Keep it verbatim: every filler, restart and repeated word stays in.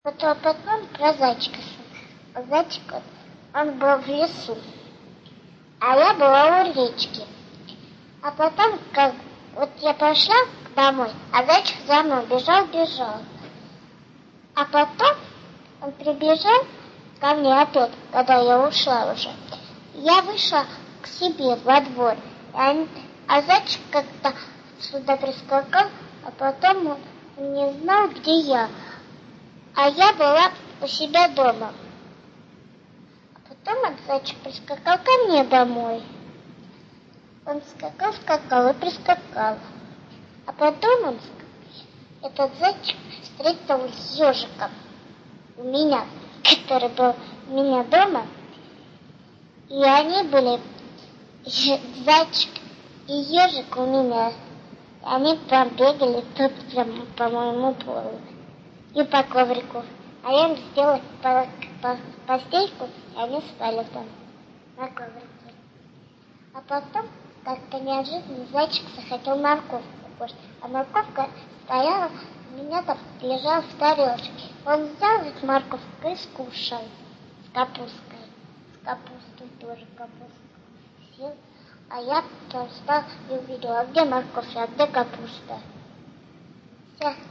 Потом, потом про зайчика. Зайчик, он был в лесу, а я была у речки. А потом, как вот я пошла домой, а зайчик за мной бежал, бежал. А потом он прибежал ко мне опять, когда я ушла уже. Я вышла к себе во двор, а, а зайчик как-то сюда прискакал, а потом он не знал, где я. А я была у себя дома. А потом этот зайчик прискакал ко мне домой. Он скакал, скакал и прискакал. А потом он, этот зайчик, встретил с ежиком у меня, который был у меня дома. И они были, зайчик и ежик у меня. И они там бегали тут прямо по моему полу и по коврику. А я им сделала по, по, постельку, и они спали там на коврике. А потом, как-то неожиданно, зайчик захотел морковку кушать. А морковка стояла, у меня там лежала в тарелочке. Он взял эту морковку и скушал с капусткой. С капустой тоже капустку съел. А я потом встал и увидела, а где морковь, а где капуста. Все.